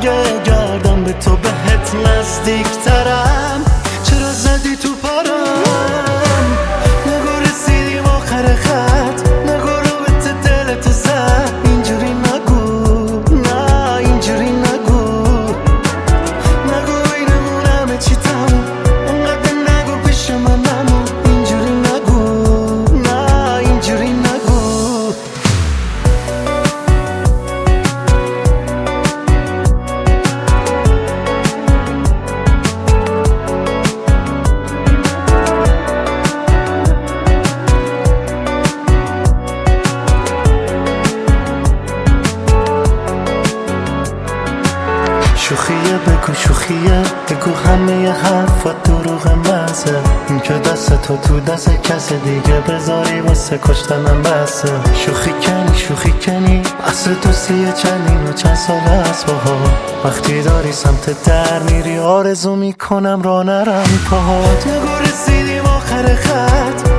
دیگه گردم به تو بهت نزدیک ترم. چرا زدی تو پارم؟ نگو رسیدیم آخر خط، نگو رابطه دلتو زد. اینجوری نگو، نه اینجوری نگو، نگو بینمون همه چی تموم، اونقدر نگو پیش من نمون. اینجوری نگو، نه اینجوری نگو. شوخیه بگو شوخیه، بگو همه حرفات دروغ مزه. این که دست تو دست کس دیگه بذاری واسه کشتنم بسه. شوخی کنی اصل دوستیه چندین و چند سال هست باها. وقتی داری سمت در میری آرزو میکنم را نرم پاهات. نگو رسیدیم آخر خط،